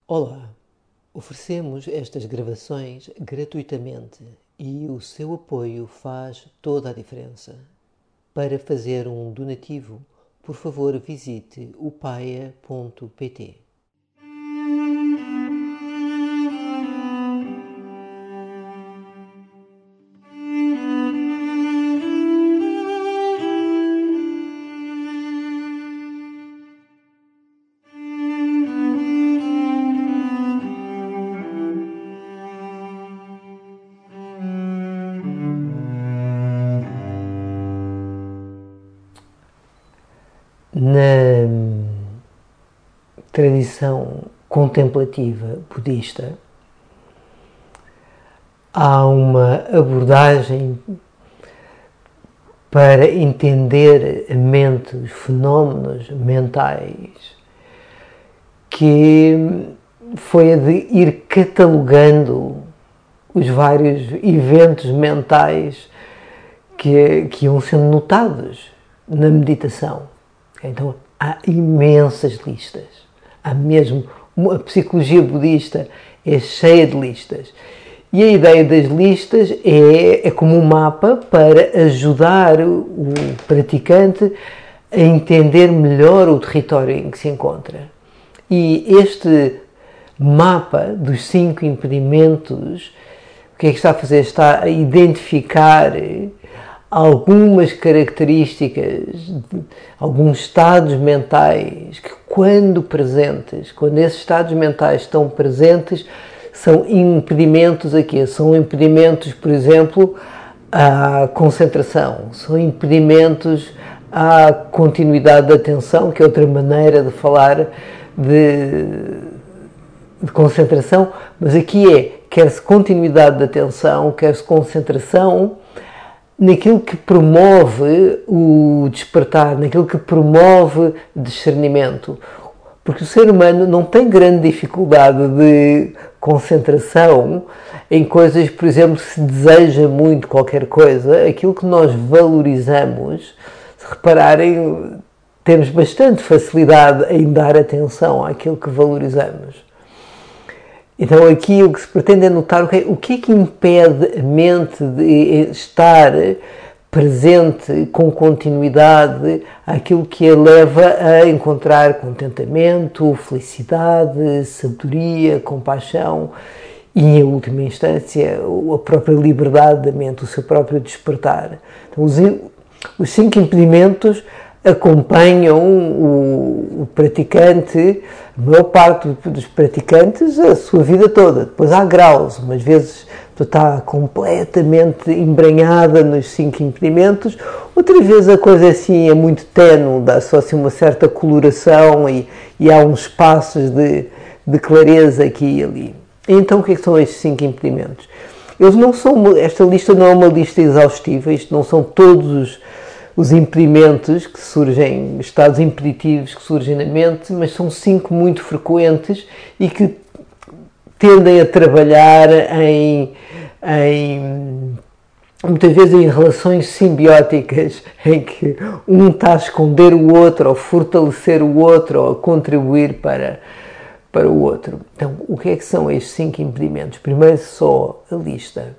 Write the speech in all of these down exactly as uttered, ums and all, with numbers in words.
Olá, oferecemos estas gravações gratuitamente e o seu apoio faz toda a diferença. Para fazer um donativo, por favor visite o paia ponto pt. Na tradição contemplativa budista, há uma abordagem para entender a mente, os fenómenos mentais, que foi a de ir catalogando os vários eventos mentais que, que iam sendo notados na meditação. Então, há imensas listas. Há mesmo, a psicologia budista é cheia de listas. E a ideia das listas é, é como um mapa para ajudar o praticante a entender melhor o território em que se encontra. E este mapa dos cinco impedimentos, o que é que está a fazer? Está a identificar algumas características, alguns estados mentais que, quando presentes, quando esses estados mentais estão presentes, são impedimentos aqui. São impedimentos, por exemplo, à concentração, são impedimentos à continuidade da atenção, que é outra maneira de falar de, de concentração, mas aqui é, quer-se continuidade da atenção, quer-se concentração, naquilo que promove o despertar, naquilo que promove discernimento. Porque o ser humano não tem grande dificuldade de concentração em coisas, por exemplo, se deseja muito qualquer coisa, aquilo que nós valorizamos, se repararem, temos bastante facilidade em dar atenção àquilo que valorizamos. Então aqui o que se pretende é notar o que, é, o que é que impede a mente de estar presente com continuidade àquilo que a leva a encontrar contentamento, felicidade, sabedoria, compaixão e, em última instância, a própria liberdade da mente, o seu próprio despertar. Então, os, os cinco impedimentos acompanham o, o praticante, a maior parte dos praticantes, a sua vida toda. Depois há graus, umas vezes tu está completamente embranhada nos cinco impedimentos, outras vezes a coisa assim é muito ténue, dá só assim uma certa coloração e, e há uns espaços de, de clareza aqui e ali. Então o que é que são estes cinco impedimentos? Eles não são, esta lista não é uma lista exaustiva, isto não são todos os os impedimentos que surgem, estados impeditivos que surgem na mente, mas são cinco muito frequentes e que tendem a trabalhar em, em muitas vezes em relações simbióticas, em que um está a esconder o outro, ou fortalecer o outro, ou a contribuir para, para o outro. Então, o que é que são estes cinco impedimentos? Primeiro só a lista.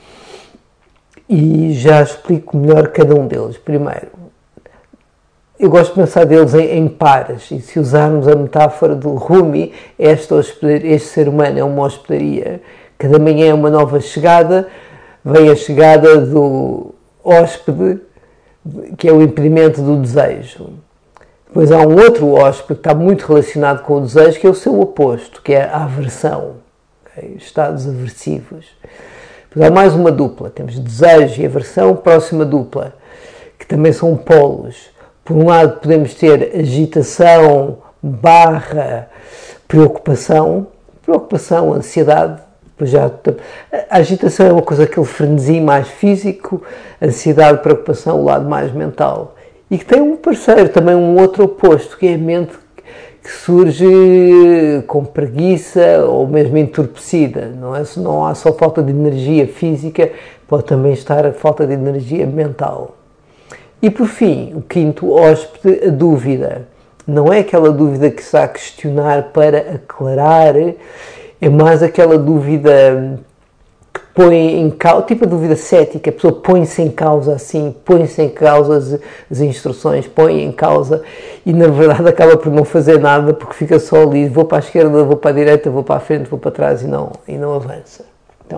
E já explico melhor cada um deles. Primeiro, eu gosto de pensar deles em, em pares, e se usarmos a metáfora do Rumi, este, este ser humano é uma hospedaria. Cada manhã é uma nova chegada, vem a chegada do hóspede, que é o impedimento do desejo. Depois há um outro hóspede que está muito relacionado com o desejo, que é o seu oposto, que é a aversão, okay? Estados aversivos. Depois há mais uma dupla, temos desejo e aversão, próxima dupla, que também são polos. Por um lado podemos ter agitação barra preocupação, preocupação, ansiedade, depois já, a agitação é uma coisa, aquele frenesi mais físico, ansiedade, preocupação, o lado mais mental. E que tem um parceiro, também um outro oposto, que é a mente que surge com preguiça ou mesmo entorpecida. Não, é, não há só falta de energia física, pode também estar a falta de energia mental. E por fim, o quinto hóspede, a dúvida. Não é aquela dúvida que se está a questionar para aclarar, é mais aquela dúvida que põe em causa, tipo a dúvida cética, a pessoa põe-se em causa assim, põe-se em causa as, as instruções, põe em causa e na verdade acaba por não fazer nada porque fica só ali, vou para a esquerda, vou para a direita, vou para a frente, vou para trás e não, e não avança. Então,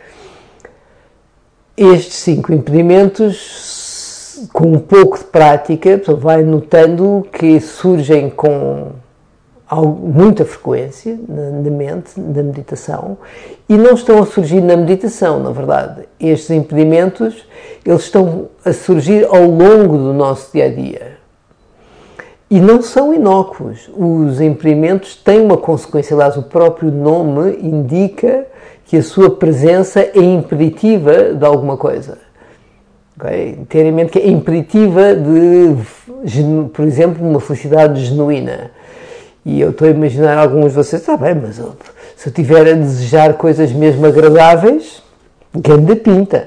estes cinco impedimentos, com um pouco de prática, a pessoa vai notando que surgem com muita frequência na, na mente, na meditação, e não estão a surgir na meditação, na verdade. Estes impedimentos, eles estão a surgir ao longo do nosso dia-a-dia. E não são inócuos. Os impedimentos têm uma consequência, aliás, o próprio nome indica que a sua presença é impeditiva de alguma coisa. Okay? Ter em mente que é impeditiva de, por exemplo, uma felicidade genuína. E eu estou a imaginar alguns de vocês, está bem, mas eu, se eu estiver a desejar coisas mesmo agradáveis, grande pinta.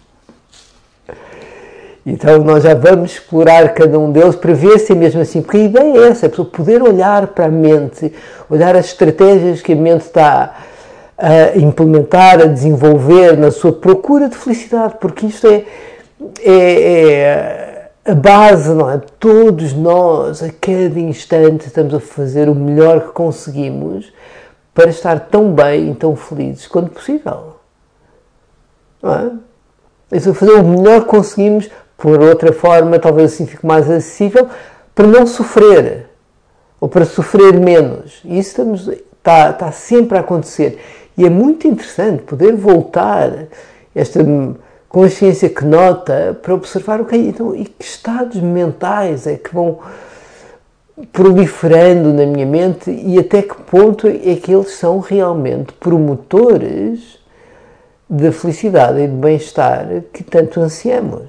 Então nós já vamos explorar cada um deles para ver se é mesmo assim, porque a ideia é essa, a pessoa poder olhar para a mente, olhar as estratégias que a mente está a implementar, a desenvolver na sua procura de felicidade, porque isto é, é, é a base, não é? Todos nós, a cada instante, estamos a fazer o melhor que conseguimos para estar tão bem e tão felizes quanto possível. Não é? Isso, fazer o melhor que conseguimos, por outra forma, talvez assim fique mais acessível, para não sofrer, ou para sofrer menos. E isso estamos, está, está sempre a acontecer. E é muito interessante poder voltar esta consciência que nota para observar, ok, então, e que estados mentais é que vão proliferando na minha mente e até que ponto é que eles são realmente promotores da felicidade e do bem-estar que tanto ansiamos.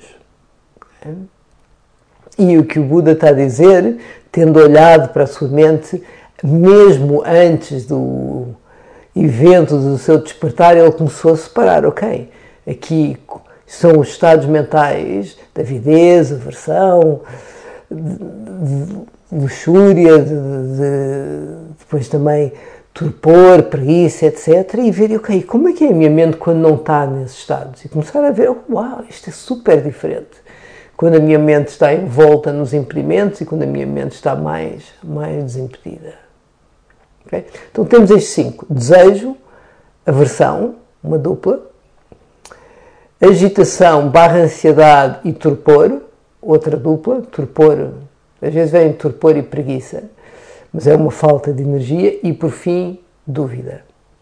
E o que o Buda está a dizer, tendo olhado para a sua mente, mesmo antes do evento do seu despertar, ele começou a separar, ok, aqui são os estados mentais da avidez, aversão, luxúria, de, de, depois também torpor, preguiça, etcétera. E ver, ok, como é que é a minha mente quando não está nesses estados? E começar a ver, uau, isto é super diferente. Quando a minha mente está envolta nos impedimentos e quando a minha mente está mais, mais desimpedida. Okay? Então temos estes cinco. Desejo, aversão, uma dupla. Agitação, barra ansiedade e torpor, outra dupla. Torpor, às vezes vem torpor e preguiça, mas é uma falta de energia. E por fim, dúvida.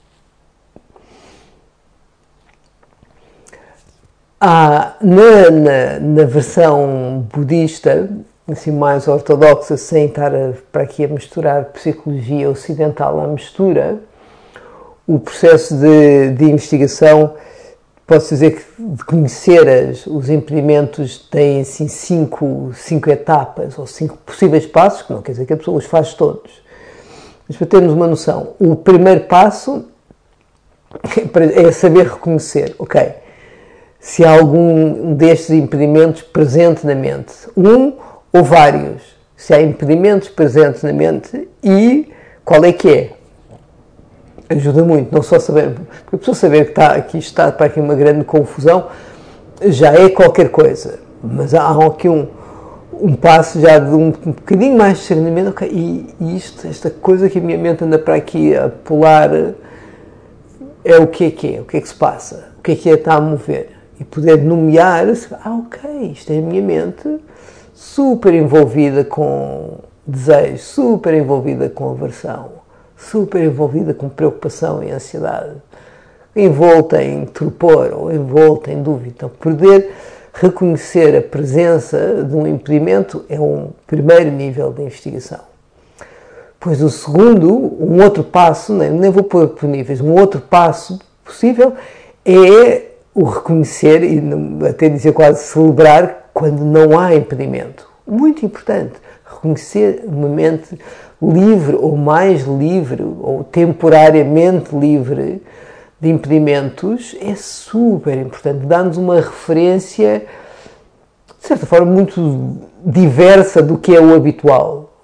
Há, na, na, na versão budista, assim mais ortodoxa, sem estar a, para aqui a misturar psicologia ocidental à mistura, o processo de, de investigação, posso dizer que de conhecer as, os impedimentos tem assim cinco, cinco etapas, ou cinco possíveis passos, que não quer dizer que a pessoa os faz todos. Mas para termos uma noção, o primeiro passo é saber reconhecer, ok, se há algum destes impedimentos presente na mente, um ou vários, se há impedimentos presentes na mente e qual é que é. Ajuda muito, não só saber, porque a pessoa saber que está aqui, está para aqui uma grande confusão, já é qualquer coisa, mas há aqui um, um passo já de um, um bocadinho mais de discernimento, okay, e, e isto, esta coisa que a minha mente anda para aqui a pular, é o que é que é, o que é que se passa, o que é que é que está a mover, e poder nomear, ah ok, isto é a minha mente super envolvida com desejo, super envolvida com aversão, super envolvida com preocupação e ansiedade, envolta em torpor ou envolta em dúvida. Então, poder reconhecer a presença de um impedimento é um primeiro nível de investigação. Pois o segundo, um outro passo, nem, nem vou pôr por níveis, um outro passo possível é o reconhecer e até dizer quase celebrar quando não há impedimento. Muito importante, reconhecer uma mente livre ou mais livre ou temporariamente livre de impedimentos é super importante, dá-nos uma referência de certa forma muito diversa do que é o habitual.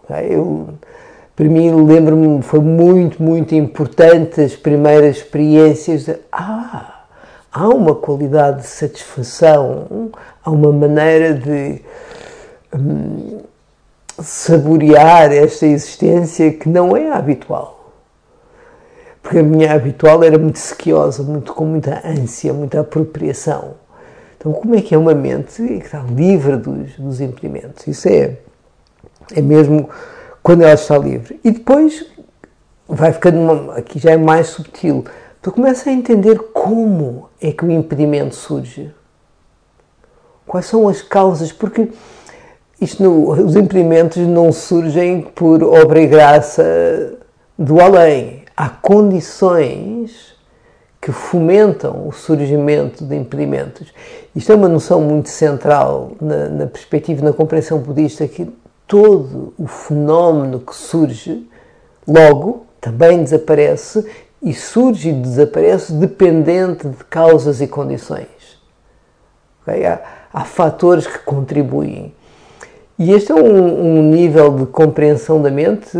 Eu, para mim, lembro-me, foi muito, muito importante as primeiras experiências de, ah, há uma qualidade de satisfação, há uma maneira de hum, saborear esta existência que não é habitual. Porque a minha habitual era muito sequiosa, muito, com muita ânsia, muita apropriação. Então, como é que é uma mente que está livre dos, dos impedimentos? Isso é, é mesmo quando ela está livre. E depois vai ficando, uma, aqui já é mais subtil, tu começas a entender como é que o impedimento surge. Quais são as causas? Porque isto no, os impedimentos não surgem por obra e graça do além. Há condições que fomentam o surgimento de impedimentos. Isto é uma noção muito central na, na perspectiva, na compreensão budista, que todo o fenómeno que surge, logo, também desaparece, e surge e desaparece dependente de causas e condições. Okay? Há, há fatores que contribuem. E este é um, um nível de compreensão da mente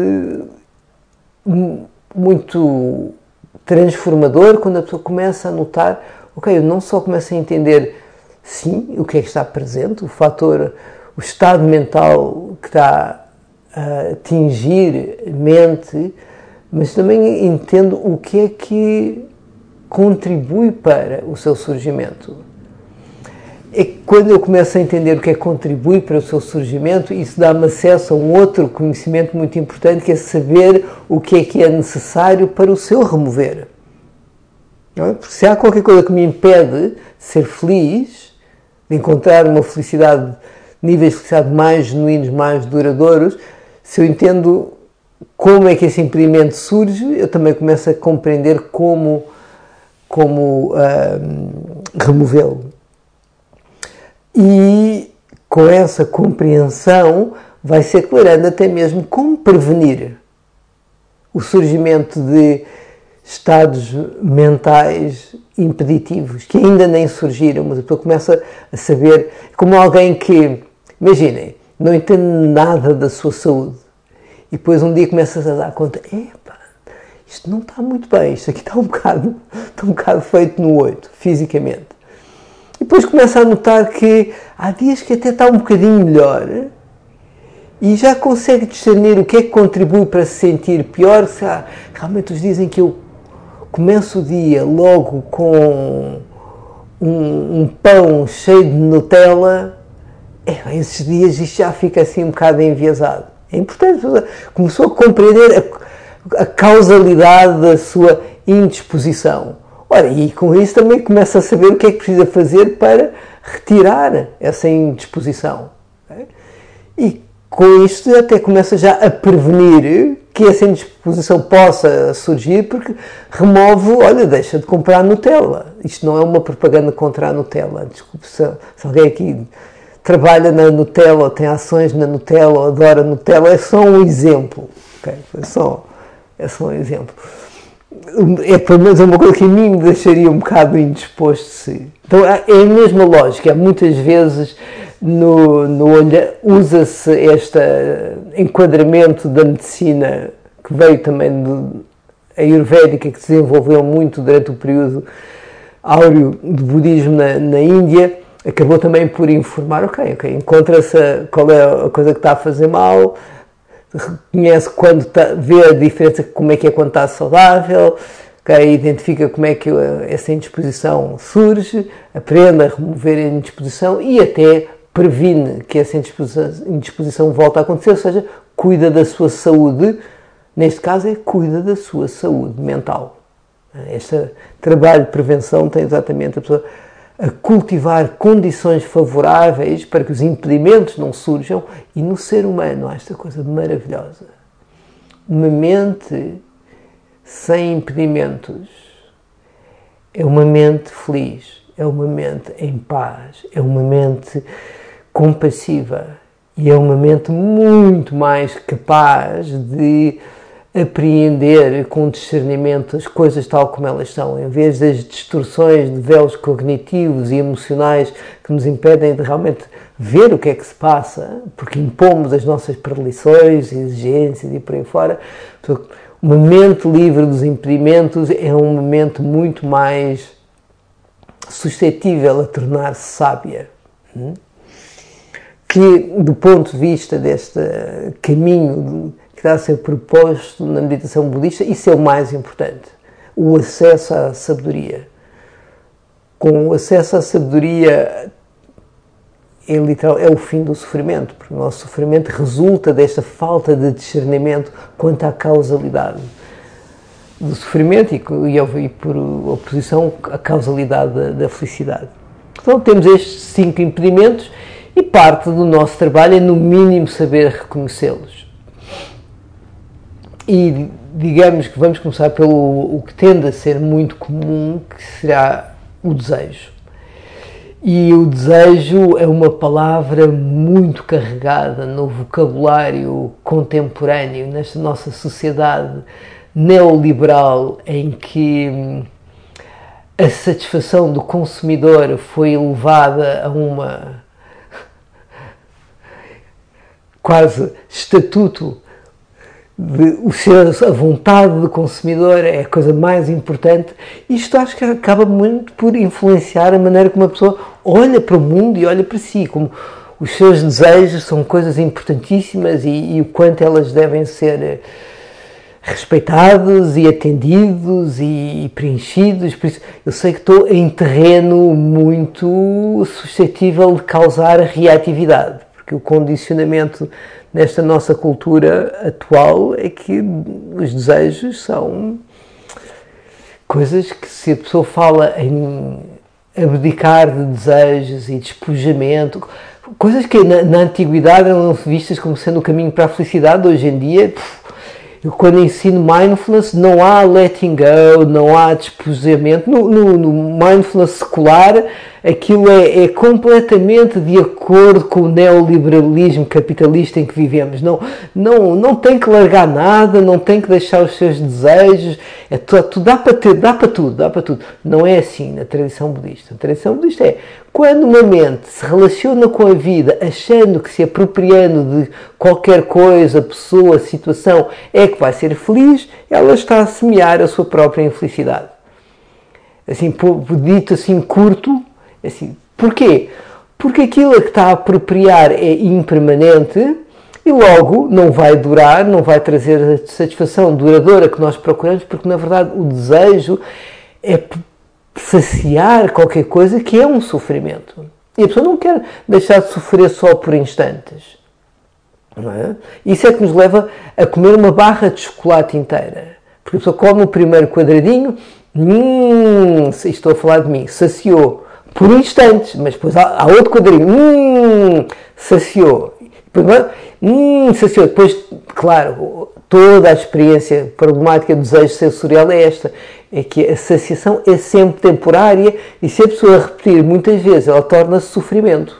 muito transformador quando a pessoa começa a notar, ok, eu não só começo a entender, sim, o que é que está presente, o fator, o estado mental que está a atingir a mente, mas também entendo o que é que contribui para o seu surgimento. É que quando eu começo a entender o que é que contribui para o seu surgimento, isso dá-me acesso a um outro conhecimento muito importante, que é saber o que é que é necessário para o seu remover. Não é? Porque se há qualquer coisa que me impede de ser feliz, de encontrar uma felicidade, níveis de felicidade mais genuínos, mais duradouros, se eu entendo como é que esse impedimento surge, eu também começo a compreender como, como uh, removê-lo. E com essa compreensão vai-se aclarando até mesmo como prevenir o surgimento de estados mentais impeditivos, que ainda nem surgiram, mas a pessoa começa a saber, como alguém que, imaginem, não entende nada da sua saúde, e depois um dia começa a dar conta, epá, isto não está muito bem, isto aqui está um bocado, está um bocado feito no oito, fisicamente. E depois começa a notar que há dias que até está um bocadinho melhor e já consegue discernir o que é que contribui para se sentir pior. Se há, realmente os dizem que eu começo o dia logo com um, um pão cheio de Nutella, é, esses dias isto já fica assim um bocado enviesado. É importante, começou a compreender a, a causalidade da sua indisposição. Ora, e com isso também começa a saber o que é que precisa fazer para retirar essa indisposição. Okay? E com isto até começa já a prevenir que essa indisposição possa surgir, porque remove, olha, deixa de comprar Nutella. Isto não é uma propaganda contra a Nutella. Desculpe se, se alguém aqui trabalha na Nutella, ou tem ações na Nutella, ou adora Nutella, é só um exemplo. Okay? É, só, é só um exemplo. É pelo menos uma coisa que a mim me deixaria um bocado indisposto. Sim. Então é a mesma lógica. Muitas vezes no, no usa-se este enquadramento da medicina que veio também do, a ayurvédica, que se desenvolveu muito durante o período áureo do budismo na, na Índia, acabou também por informar, ok, ok, encontra-se qual é a coisa que está a fazer mal, reconhece quando está, vê a diferença, como é que é quando está saudável, okay, identifica como é que essa indisposição surge, aprende a remover a indisposição e até previne que essa indisposição, indisposição volte a acontecer, ou seja, cuida da sua saúde, neste caso é cuida da sua saúde mental. Este trabalho de prevenção tem exatamente a pessoa a cultivar condições favoráveis para que os impedimentos não surjam, e no ser humano há esta coisa maravilhosa. Uma mente sem impedimentos é uma mente feliz, é uma mente em paz, é uma mente compassiva e é uma mente muito mais capaz de apreender com discernimento as coisas tal como elas são, em vez das distorções de véus cognitivos e emocionais que nos impedem de realmente ver o que é que se passa, porque impomos as nossas predileções, exigências e por aí fora. O momento livre dos impedimentos é um momento muito mais suscetível a tornar-se sábia. Que, do ponto de vista deste caminho que está a ser proposto na meditação budista, isso é o mais importante. O acesso à sabedoria. Com o acesso à sabedoria, é, literal, é o fim do sofrimento, porque o nosso sofrimento resulta desta falta de discernimento quanto à causalidade do sofrimento e, e por oposição, a causalidade da, da felicidade. Então temos estes cinco impedimentos e parte do nosso trabalho é, no mínimo, saber reconhecê-los. E digamos que vamos começar pelo o que tende a ser muito comum, que será o desejo. E o desejo é uma palavra muito carregada no vocabulário contemporâneo, nesta nossa sociedade neoliberal, em que a satisfação do consumidor foi elevada a uma quase estatuto de o ser, a vontade do consumidor é a coisa mais importante. Isto acho que acaba muito por influenciar a maneira como a pessoa olha para o mundo e olha para si, como os seus desejos são coisas importantíssimas e, e o quanto elas devem ser respeitados e atendidos e, e preenchidos. Por isso, eu sei que estou em terreno muito suscetível de causar reatividade, porque o condicionamento nesta nossa cultura atual é que os desejos são coisas que, se a pessoa fala em abdicar de desejos e despojamento, coisas que na, na antiguidade eram vistas como sendo o caminho para a felicidade, hoje em dia, puf, eu, quando ensino mindfulness, não há letting go, não há despojamento. No, no, no mindfulness secular, aquilo é, é completamente de acordo com o neoliberalismo capitalista em que vivemos. Não, não, não tem que largar nada, não tem que deixar os seus desejos. É tudo, dá para ter, dá para tudo, dá para tudo. Não é assim na tradição budista. A tradição budista é quando uma mente se relaciona com a vida achando que, se apropriando de qualquer coisa, pessoa, situação, é que vai ser feliz, ela está a semear a sua própria infelicidade. Assim, dito assim curto, assim, porquê? Porque aquilo a que está a apropriar é impermanente e logo não vai durar, não vai trazer a satisfação duradoura que nós procuramos, porque na verdade o desejo é saciar qualquer coisa que é um sofrimento. E a pessoa não quer deixar de sofrer só por instantes. Não é? Isso é que nos leva a comer uma barra de chocolate inteira. Porque a pessoa come o primeiro quadradinho, hum, estou a falar de mim, saciou por instantes, mas depois há, há outro quadradinho, hum, saciou. Depois, hum, saciou. Depois, claro, toda a experiência problemática do desejo sensorial é esta, é que a saciação é sempre temporária e, se a pessoa repetir muitas vezes, ela torna-se sofrimento.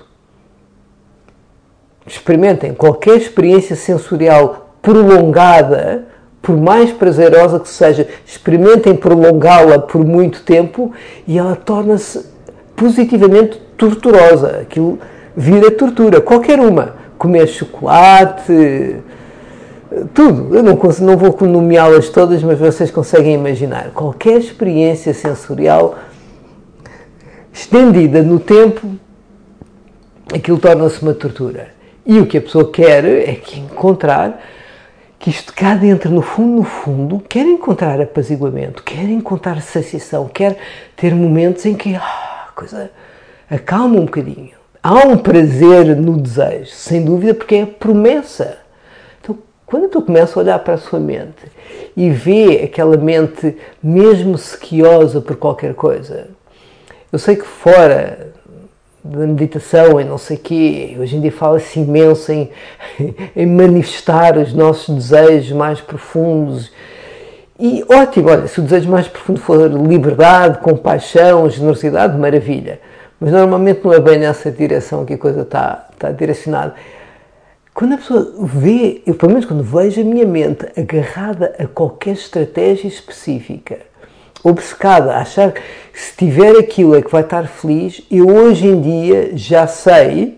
Experimentem qualquer experiência sensorial prolongada, por mais prazerosa que seja, experimentem prolongá-la por muito tempo e ela torna-se positivamente torturosa. Aquilo vira tortura, qualquer uma. Comer chocolate, tudo. Eu não, consigo, não vou nomeá-las todas, mas vocês conseguem imaginar. Qualquer experiência sensorial estendida no tempo, aquilo torna-se uma tortura. E o que a pessoa quer é que encontrar, que isto cá dentro, no fundo, no fundo, quer encontrar apaziguamento, quer encontrar saciação, quer ter momentos em que ah, a coisa acalma um bocadinho. Há um prazer no desejo, sem dúvida, porque é a promessa. Então, quando tu começas a olhar para a sua mente e vê aquela mente mesmo sequiosa por qualquer coisa, eu sei que fora da meditação e não sei o quê, hoje em dia fala-se imenso em, em manifestar os nossos desejos mais profundos. E ótimo, olha, se o desejo mais profundo for liberdade, compaixão, generosidade, maravilha. Mas normalmente não é bem nessa direção que a coisa está, está direcionada. Quando a pessoa vê, eu pelo menos quando vejo a minha mente agarrada a qualquer estratégia específica, obcecada, a achar que se tiver aquilo é que vai estar feliz, eu hoje em dia já sei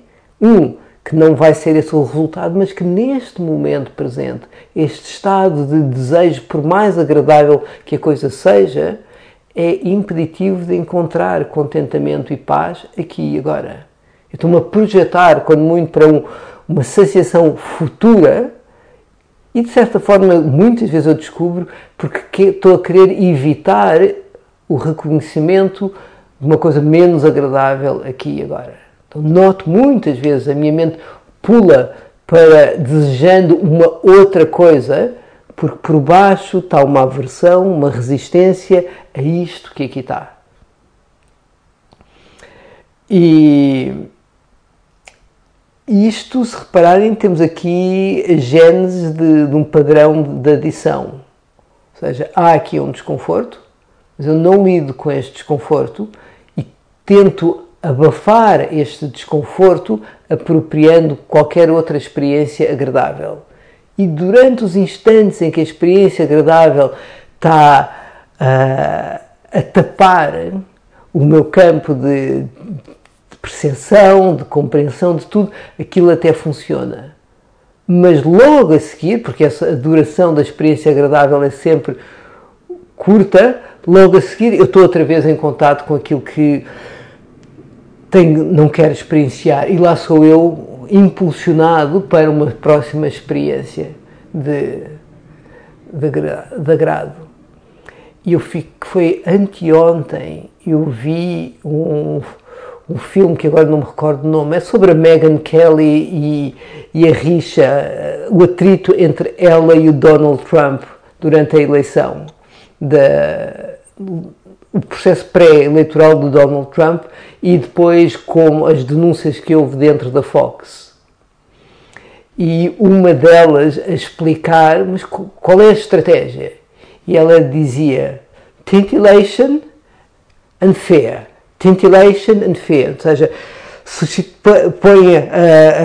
Um, que não vai ser esse o resultado, mas que neste momento presente, este estado de desejo, por mais agradável que a coisa seja, é impeditivo de encontrar contentamento e paz aqui e agora. Eu estou-me a projetar, quando muito, para um, uma saciação futura e, de certa forma, muitas vezes eu descubro porque estou a querer evitar o reconhecimento de uma coisa menos agradável aqui e agora. Então, noto muitas vezes a minha mente pula para desejando uma outra coisa, porque por baixo está uma aversão, uma resistência a isto que aqui está. E isto, se repararem, temos aqui a gênese de, de um padrão de adição. Ou seja, há aqui um desconforto, mas eu não lido com este desconforto e tento abafar este desconforto apropriando qualquer outra experiência agradável. E durante os instantes em que a experiência agradável está uh, a tapar o meu campo de, de percepção, de compreensão de tudo, aquilo até funciona. Mas logo a seguir, porque essa a duração da experiência agradável é sempre curta, logo a seguir eu estou outra vez em contato com aquilo que tenho, não quero experienciar, e lá sou eu impulsionado para uma próxima experiência de, de, de agrado. E eu fico, foi anteontem, eu vi um, um filme que agora não me recordo o nome, é sobre a Megyn Kelly e, e a rixa, o atrito entre ela e o Donald Trump durante a eleição, da, o processo pré-eleitoral do Donald Trump e depois com as denúncias que houve dentro da Fox. E uma delas a explicar, mas qual é a estratégia? E ela dizia, titillation and fear. Titillation and fear. Ou seja, põe a,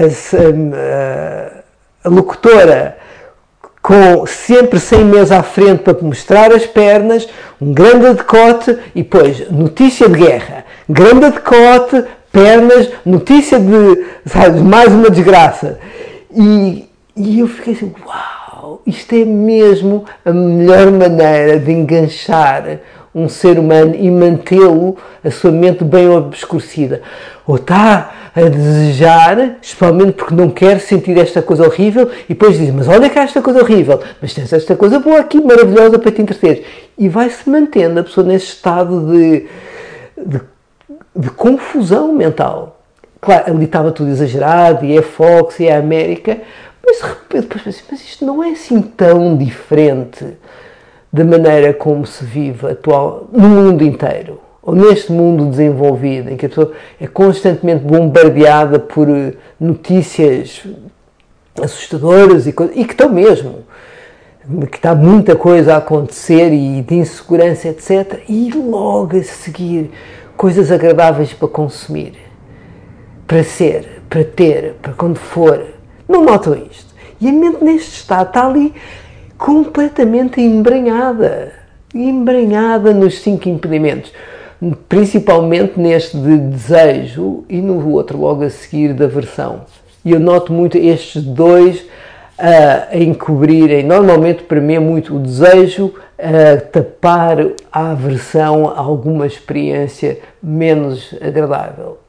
a, a, a locutora com sempre cem meses à frente para mostrar as pernas, um grande decote e depois notícia de guerra, grande decote, pernas, notícia de, sabe, mais uma desgraça. E, e eu fiquei assim, uau, isto é mesmo a melhor maneira de enganchar um ser humano e mantê-lo, a sua mente bem obscurecida. Ou está a desejar, especialmente porque não quer sentir esta coisa horrível, e depois diz, mas olha cá esta coisa horrível, mas tens esta coisa boa aqui, maravilhosa para te entreter. E vai-se mantendo a pessoa nesse estado de, de, de confusão mental. Claro, ali estava tudo exagerado, e é Fox, e é a América, mas de repente depois pensei, mas isto não é assim tão diferente da maneira como se vive atual no mundo inteiro, ou neste mundo desenvolvido, em que a pessoa é constantemente bombardeada por notícias assustadoras e, e que estão mesmo, que está muita coisa a acontecer e de insegurança, etcétera. E logo a seguir coisas agradáveis para consumir, para ser, para ter, para quando for. Não notam isto? E a mente neste estado está ali completamente embranhada, embranhada nos cinco impedimentos, principalmente neste de desejo e no outro logo a seguir da aversão. E eu noto muito estes dois uh, a encobrirem, normalmente para mim é muito o desejo a tapar a aversão a alguma experiência menos agradável.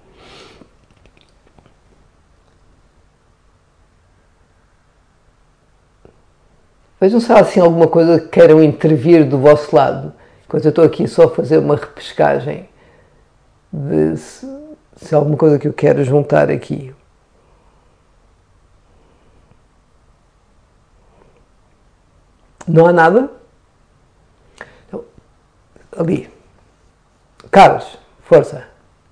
Vejam se há assim alguma coisa que queiram intervir do vosso lado, enquanto eu estou aqui só a fazer uma repescagem de se, se há alguma coisa que eu quero juntar aqui. Não há nada? Então, ali. Carlos, força.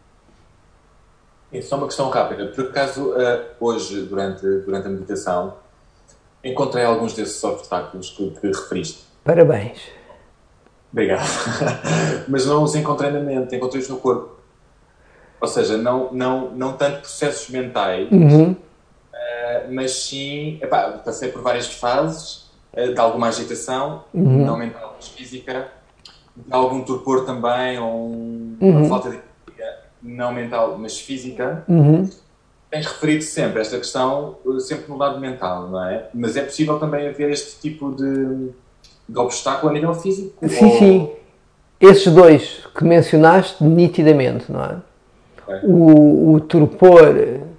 É só uma questão rápida. Por acaso, hoje, durante, durante a meditação, encontrei alguns desses obstáculos que, que referiste. Parabéns. Obrigado. Mas não os encontrei na mente, encontrei-os no corpo. Ou seja, não, não, não tanto processos mentais, uhum. uh, mas sim... Epá, passei por várias fases uh, de alguma agitação, uhum. não mental, mas física, de algum torpor também, ou um, uhum. uma falta de energia, não mental, mas física. Uhum. tens referido sempre esta questão, sempre no lado mental, não é? Mas é possível também haver este tipo de, de obstáculo a nível físico? Sim, ou... sim. Esses dois que mencionaste nitidamente, não é? Okay. O, o torpor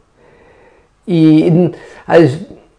e as,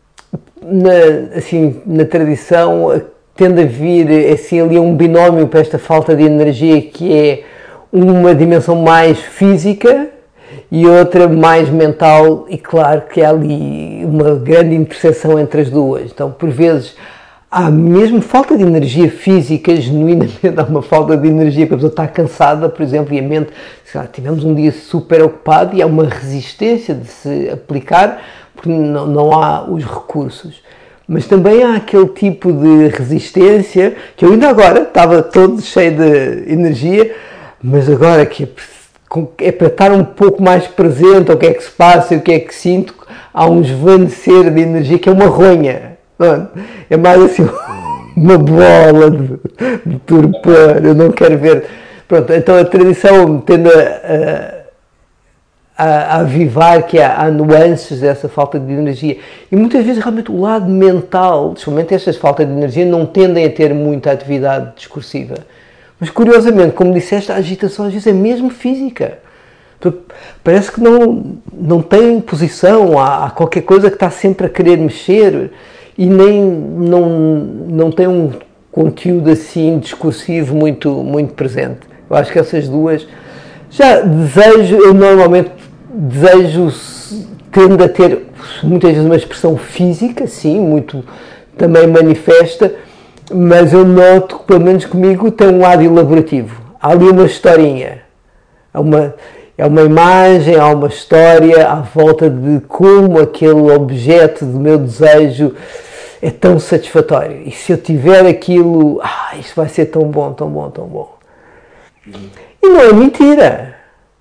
na, assim, na tradição tende a vir assim, ali um binómio para esta falta de energia que é uma dimensão mais física e outra mais mental, e claro que há ali uma grande interseção entre as duas. Então, por vezes, há mesmo falta de energia física, genuinamente há uma falta de energia, porque a pessoa está cansada, por exemplo, e a mente, sei lá, tivemos um dia super ocupado e há uma resistência de se aplicar, porque não, não há os recursos. Mas também há aquele tipo de resistência, que eu ainda agora estava todo cheio de energia, mas agora que é para estar um pouco mais presente ao que é que se passa e o que é que sinto, há um esvanecer de energia que é uma ronha. Não, é mais assim uma bola de, de torpor, eu não quero ver. Pronto, então a tradição tende a, a, a avivar que há, há nuances dessa falta de energia. E muitas vezes realmente o lado mental, principalmente estas faltas de energia, não tendem a ter muita atividade discursiva. Mas curiosamente, como disseste, a agitação às vezes é mesmo física. Parece que não, não tem posição, há, há qualquer coisa que está sempre a querer mexer e nem não, não tem um conteúdo assim discursivo muito, muito presente. Eu acho que essas duas... Já desejo, eu normalmente desejo, tendo a ter muitas vezes uma expressão física, sim, muito também manifesta, mas eu noto que, pelo menos comigo, tem um lado elaborativo. Há ali uma historinha, há uma, é uma imagem, há uma história à volta de como aquele objeto do meu desejo é tão satisfatório. E se eu tiver aquilo, ah, isto vai ser tão bom, tão bom, tão bom. E não é mentira.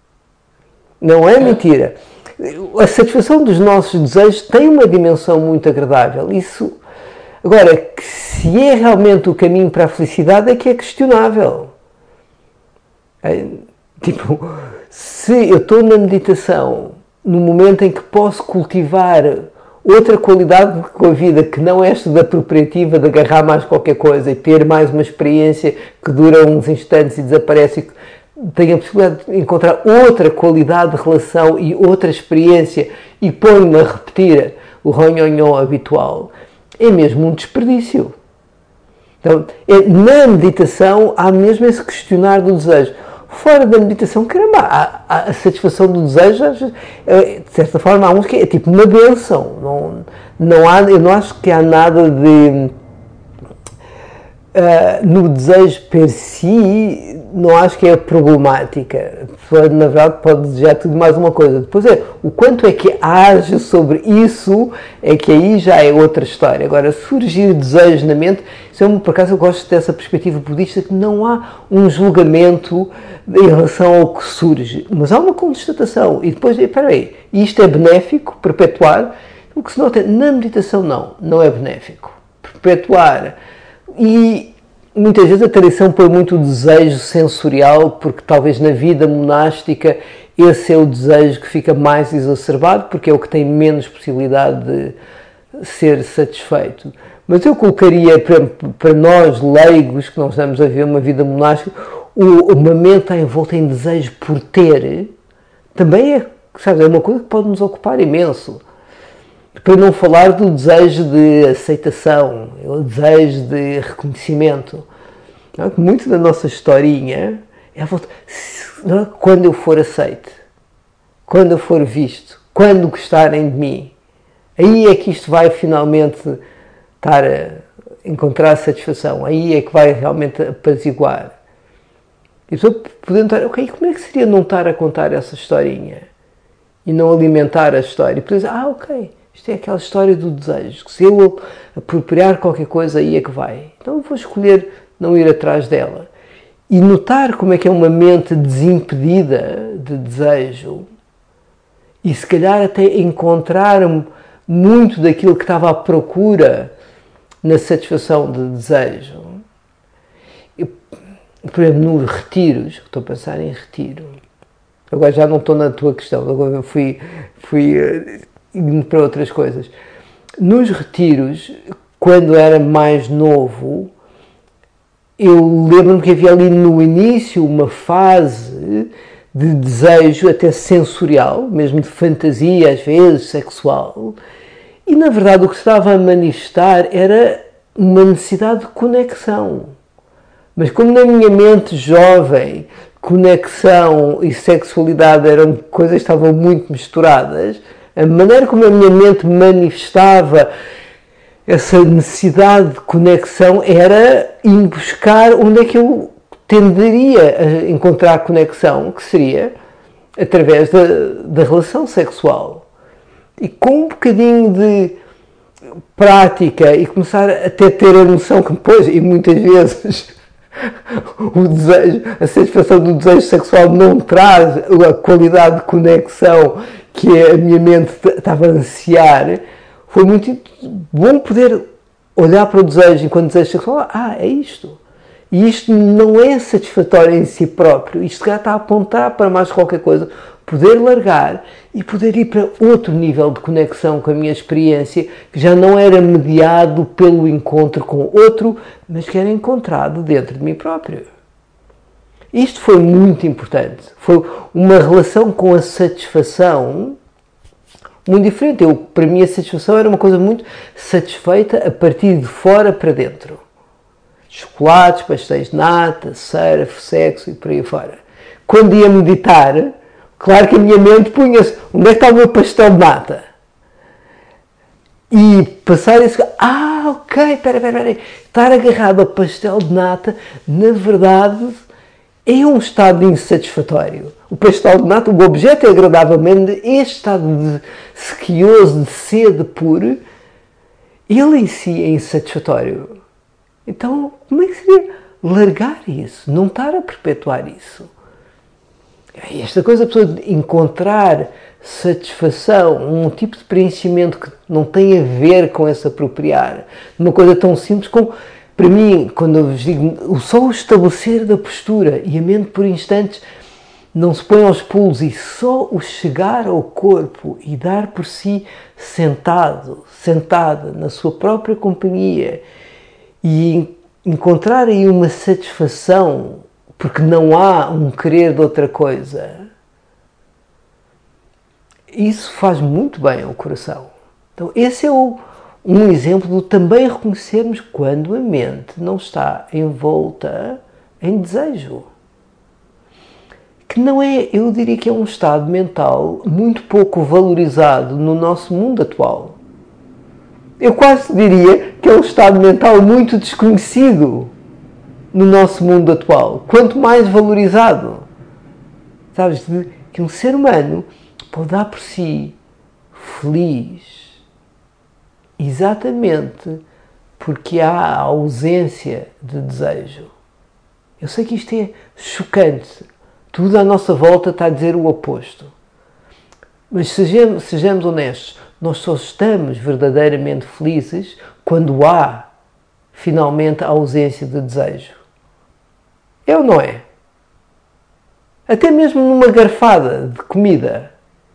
Não é mentira. A satisfação dos nossos desejos tem uma dimensão muito agradável. Isso... Agora, que se é realmente o caminho para a felicidade é que é questionável. É, tipo, se eu estou na meditação, no momento em que posso cultivar outra qualidade com a vida, que não é esta da propriativa, de agarrar mais qualquer coisa e ter mais uma experiência que dura uns instantes e desaparece, e tenho a possibilidade de encontrar outra qualidade de relação e outra experiência e ponho-me a repetir o ronhonhon habitual, é mesmo um desperdício. Então, é, na meditação há mesmo esse questionar do desejo. Fora da meditação, caramba, há, há a satisfação do desejo, de certa forma, há uns que é tipo uma bênção. Não, não há, eu não acho que há nada de... Uh, no desejo per si, não acho que é problemática. Na verdade, pode desejar tudo mais uma coisa. Depois é, o quanto é que age sobre isso, é que aí já é outra história. Agora, surgir desejo na mente, isso é um, por acaso eu gosto dessa perspectiva budista, que não há um julgamento em relação ao que surge, mas há uma constatação. E depois, espera aí, isto é benéfico, perpetuar. O que se nota na meditação, não, não é benéfico. Perpetuar. E muitas vezes a tradição põe muito o desejo sensorial, porque talvez na vida monástica esse é o desejo que fica mais exacerbado, porque é o que tem menos possibilidade de ser satisfeito. Mas eu colocaria, para, para nós leigos, que não estamos a viver uma vida monástica, uma mente envolta em desejo por ter, também é, sabes, é uma coisa que pode nos ocupar imenso. Para não falar do desejo de aceitação, o desejo de reconhecimento. Não é? Muito da nossa historinha é a volta, não é? Quando eu for aceite, quando eu for visto, quando gostarem de mim, aí é que isto vai finalmente estar a encontrar satisfação, aí é que vai realmente apaziguar. E a pessoa podendo estar, ok, como é que seria não estar a contar essa historinha e não alimentar a história? E depois, ah, ok. Isto é aquela história do desejo, que se eu apropriar qualquer coisa, aí é que vai. Então eu vou escolher não ir atrás dela. E notar como é que é uma mente desimpedida de desejo e se calhar até encontrar muito daquilo que estava à procura na satisfação de desejo. Eu, por exemplo, nos retiros, estou a pensar em retiro, Agora já não estou na tua questão, agora fui, fui uh, indo para outras coisas. Nos retiros, quando era mais novo, eu lembro-me que havia ali no início uma fase de desejo até sensorial, mesmo de fantasia, às vezes sexual, e na verdade o que se estava a manifestar era uma necessidade de conexão. Mas como na minha mente jovem, conexão e sexualidade eram coisas que estavam muito misturadas, a maneira como a minha mente manifestava essa necessidade de conexão era ir buscar onde é que eu tenderia a encontrar conexão, que seria através da, da relação sexual. E com um bocadinho de prática e começar até ter a noção que depois, e muitas vezes, o desejo, a satisfação do desejo sexual não traz a qualidade de conexão que a minha mente estava a ansiar, foi muito bom poder olhar para o desejo enquanto desejo sexual. Ah, é isto. E isto não é satisfatório em si próprio. Isto já está a apontar para mais qualquer coisa. Poder largar e poder ir para outro nível de conexão com a minha experiência, que já não era mediado pelo encontro com outro, mas que era encontrado dentro de mim próprio. Isto foi muito importante. Foi uma relação com a satisfação muito diferente. Eu, para mim, a satisfação era uma coisa muito satisfeita a partir de fora para dentro. Chocolates, pastéis de nata, surf, sexo e por aí fora. Quando ia meditar, claro que a minha mente punha-se, onde é que está o meu pastel de nata? E passar isso, ah, ok, espera, espera, espera, estar agarrado a pastel de nata, na verdade, é um estado insatisfatório. O pastel de nata, o objeto é agradavelmente, este estado de sequioso, de sede pura, ele em si é insatisfatório. Então, como é que seria largar isso? Não estar a perpetuar isso? Esta coisa, a pessoa encontrar satisfação, um tipo de preenchimento que não tem a ver com esse apropriar, uma coisa tão simples como, para mim, quando eu vos digo, só o estabelecer da postura e a mente por instantes não se põe aos pulos e só o chegar ao corpo e dar por si sentado, sentada na sua própria companhia e encontrar aí uma satisfação porque não há um querer de outra coisa, isso faz muito bem ao coração. Então esse é o, um exemplo de também reconhecermos quando a mente não está envolta em desejo. Que não é, eu diria que é um estado mental muito pouco valorizado no nosso mundo atual. Eu quase diria que é um estado mental muito desconhecido no nosso mundo atual. Quanto mais valorizado. Sabes, de, que um ser humano pode dar por si feliz exatamente porque há a ausência de desejo. Eu sei que isto é chocante. Tudo à nossa volta está a dizer o oposto. Mas sejamos, sejamos honestos, nós só estamos verdadeiramente felizes quando há, finalmente, a ausência de desejo. É ou não é? Até mesmo numa garfada de comida.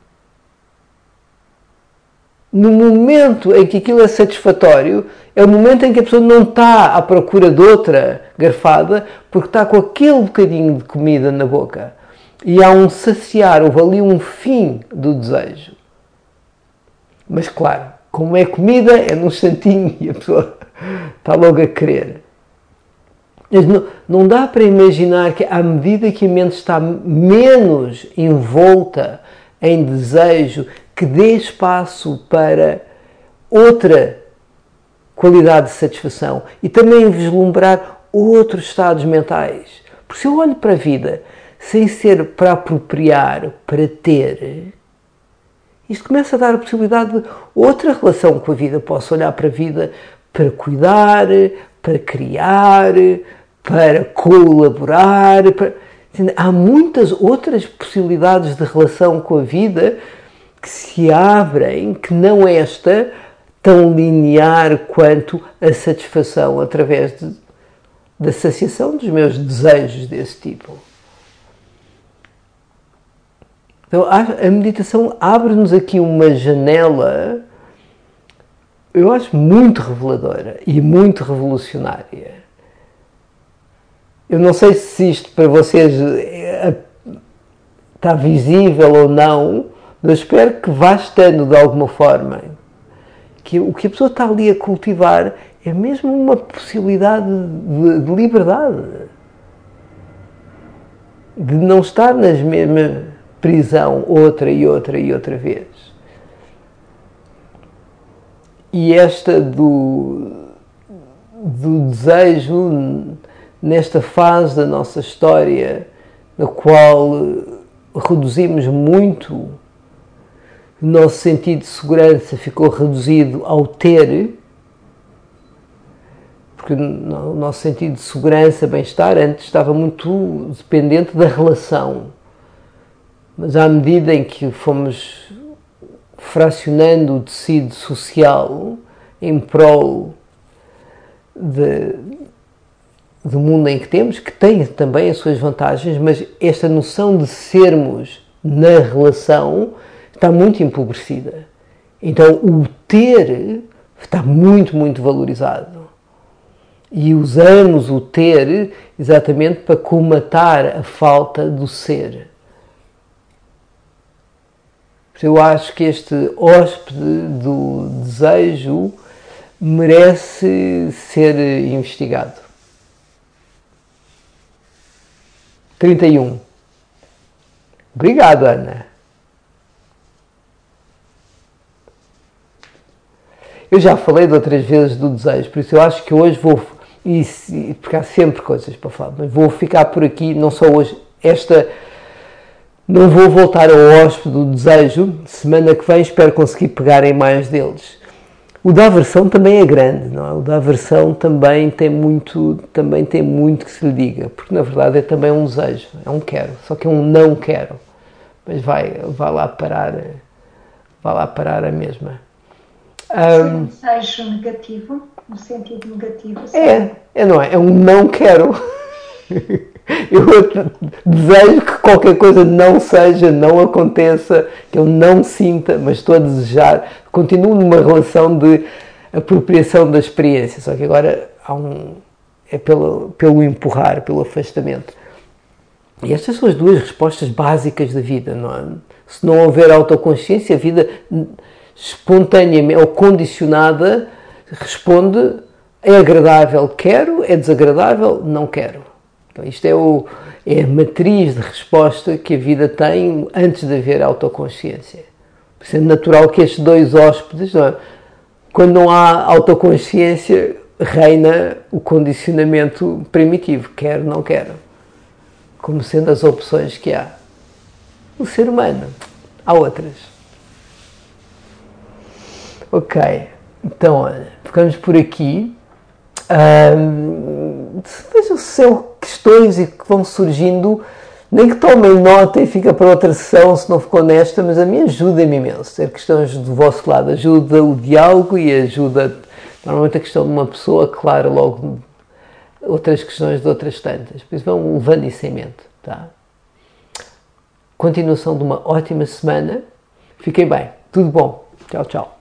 No momento em que aquilo é satisfatório, é o momento em que a pessoa não está à procura de outra garfada porque está com aquele bocadinho de comida na boca. E há um saciar, houve ali um fim do desejo. Mas claro, como é comida, é num instantinho e a pessoa está logo a querer. Mas não, não dá para imaginar que à medida que a mente está menos envolta em desejo, que dê espaço para outra qualidade de satisfação e também vislumbrar outros estados mentais. Porque se eu olho para a vida sem ser para apropriar, para ter, isto começa a dar a possibilidade de outra relação com a vida. Posso olhar para a vida para cuidar, para criar, para colaborar. Para... Há muitas outras possibilidades de relação com a vida que se abrem, que não esta tão linear quanto a satisfação através de, da saciação dos meus desejos desse tipo. Então, a meditação abre-nos aqui uma janela, eu acho, muito reveladora e muito revolucionária. Eu não sei se isto para vocês está visível ou não, mas espero que vá estando de alguma forma. Que o que a pessoa está ali a cultivar é mesmo uma possibilidade de, de liberdade. De não estar nas mesmas prisão outra e outra e outra vez. E esta do, do desejo, nesta fase da nossa história, na qual reduzimos muito, o nosso sentido de segurança ficou reduzido ao ter, porque o nosso sentido de segurança, bem-estar, antes estava muito dependente da relação. Mas à medida em que fomos fracionando o tecido social em prol de, do mundo em que temos, que tem também as suas vantagens, mas esta noção de sermos na relação está muito empobrecida. Então o ter está muito, muito valorizado. E usamos o ter exatamente para comatar a falta do ser. Eu acho que este hóspede do desejo merece ser investigado. trinta e um. Obrigado, Ana. Eu já falei de outras vezes do desejo, por isso eu acho que hoje vou, e, e porque há sempre coisas para falar, mas vou ficar por aqui, não só hoje, esta, não vou voltar ao hóspede do desejo, semana que vem espero conseguir pegar em mais deles. O da aversão também é grande, não é? O da aversão também tem muito, também tem muito que se lhe diga, porque na verdade é também um desejo, é um quero, só que é um não quero, mas vai, vai lá parar, vai lá parar a mesma. Um, desejo negativo, no sentido negativo. É, é, não é? É um não quero. Eu desejo que qualquer coisa não seja, não aconteça, que eu não sinta, mas estou a desejar. Continuo numa relação de apropriação da experiência, só que agora há um, é pelo, pelo empurrar, pelo afastamento. E estas são as duas respostas básicas da vida, não é? Se não houver autoconsciência, a vida espontaneamente ou condicionada responde: é agradável, quero; é desagradável, não quero. Então, isto é, o, é a matriz de resposta que a vida tem antes de haver autoconsciência. Por isso é natural que estes dois hóspedes, não é? Quando não há autoconsciência, reina o condicionamento primitivo: quero, não quero, como sendo as opções que há. O ser humano, há outras. Ok, então olha, ficamos por aqui. Um, vejam se são questões e que vão surgindo, nem que tomem nota e fica para outra sessão se não ficou nesta, mas a mim ajuda-me imenso ter questões do vosso lado, ajuda o diálogo e ajuda normalmente a questão de uma pessoa, claro, logo outras questões de outras tantas, por isso vão levando isso em mente, tá? Continuação de uma ótima semana, fiquem bem, tudo bom, tchau, tchau.